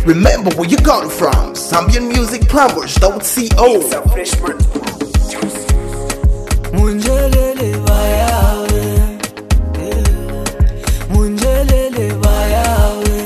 Remember where you got it from. Zambian Music Plumbers.co. Munjelele bayawe, munjelele bayawe,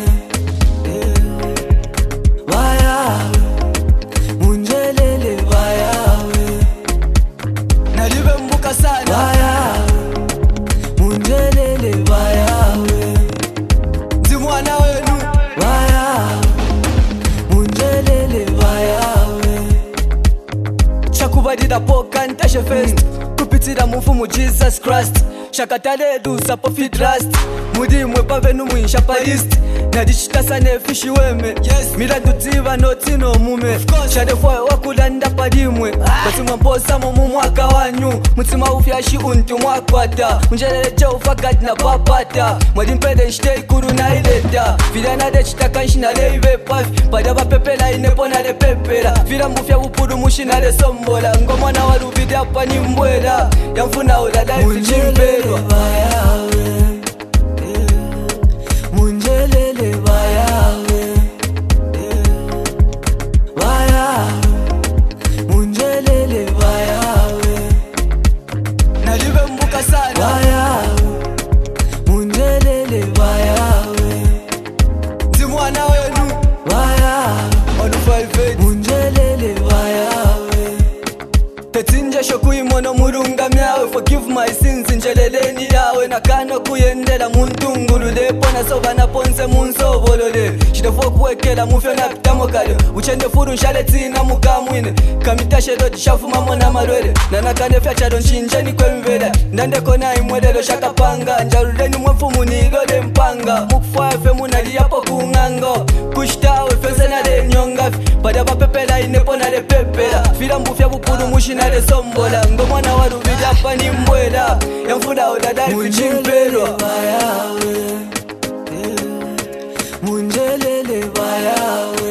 bayawe, munjelele bayawe. Nalibe mbuka sana bayawe, munjelele bayawe. Zimwana wenu bayawe, munjelele bayawe. Shakubadida poka ntashe fest. Kupitira mfumu Jesus Christ. Shakatale du sapo fit rust. Mudi mwe pavenu mwisha parist. Nadishitasa nefishi weme. Yes. Mira dutiba notino mume. Shadefwa wakulanda padimwe. Batima mposa mumu mwaka wanyu. Mutima ufyashi untu mwakwata. Unjelele ufakad na papata. Mwadimpede nshite ikuru na ileta. Vidana de chitaka nshina leive paf. Padaba pepela inepona de pepela. Vira mufya upuru mushina de sombola. Ngomwana warubidi hapa ni mbwela. Yamfuna ulala ifichimpelwa. Munjelele bayawe, bayawe, munjelele bayawe. Nalibe mbuka sana bayawe, munjelele bayawe. Zimwana wenu bayawe, on 58 munjelele bayawe. Tetinja shoku imono murunga miawe. Forgive my sins injeleleni yawe. Nakano kuyendela muntungulu lepo na soba na ponse munsobolole. Shidefo kuwekela mufyo na pitamo kale. Uchende furu nshale tina mukamwine. Kamitashe do jishafu mamo na marwele. Nanakane fyachado nshinjeni kwe mvele. Ndande kona imwedelo shakapanga. Njaruleni mwefumu ni ilole mpanga. Mukufwafe munali yapo kungango. Kushtawe fense na de nyongafi. Padaba pepela inepo na de pepela. Fila mbufya bupuru mushina de sombola. Ngomwana warubidi hapa ni mbwela. Yamfuna udada ifichimpelwa. Munjelele bayawe,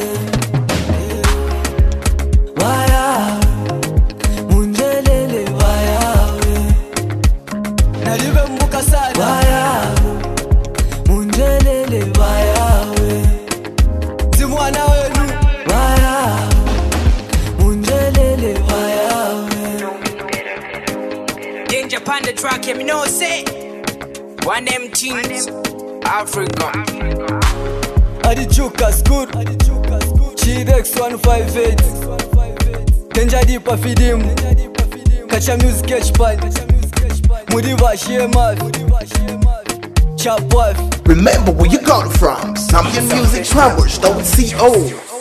bayawe, munjelele bayawe. Nalibe mbuka sana bayawe, munjelele bayawe. Zimwana wenu bayawe, munjelele bayawe. Danger Panda track, you know say one them things Africa. Adichuka school, Chidex 158. Danger deep a fidim. Catch a music catch pan. Mudiva shema. Chap wife. Remember where you got it from. Zambian Music Plumbers.co.